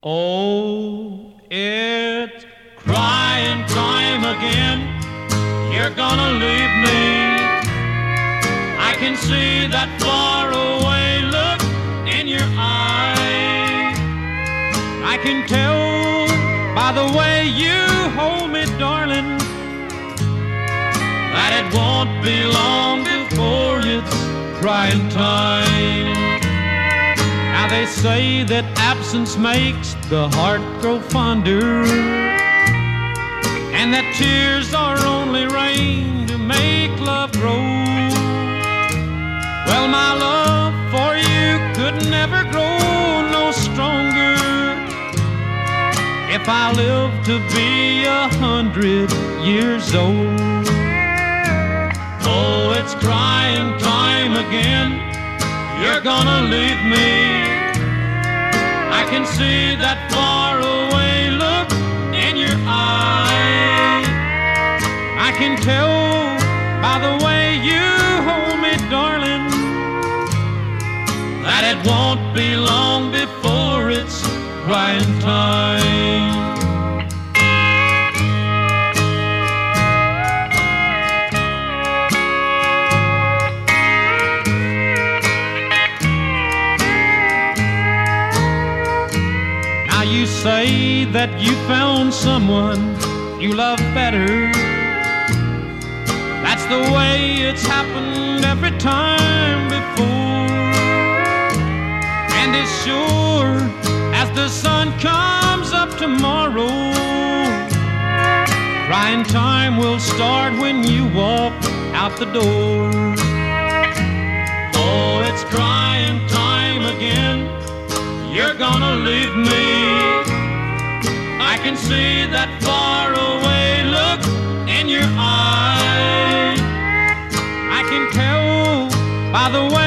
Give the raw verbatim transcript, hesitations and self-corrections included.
Oh, it's crying time again. You're gonna leave me. I can see that far away look in your eyes. I can tell by the way you hold me, darling, that it won't be long before it's crying time. Now they say that absence makes the heart grow fonder, and that tears are only rain to make love grow. Well, my love for you could never grow no stronger if I live to be a hundred years old. Oh, it's crying time again. You're gonna leave me. I can see that far away look in your eyes. I can tell by the way you hold me, darling, that it won't be long before it's crying time. You say that you found someone you love better. That's the way it's happened every time before. And as sure as the sun comes up tomorrow, crying time will start when you walk out the door. Oh, it's crying time again. You're gonna leave me. I can see that far away look in your eyes. I can tell by the way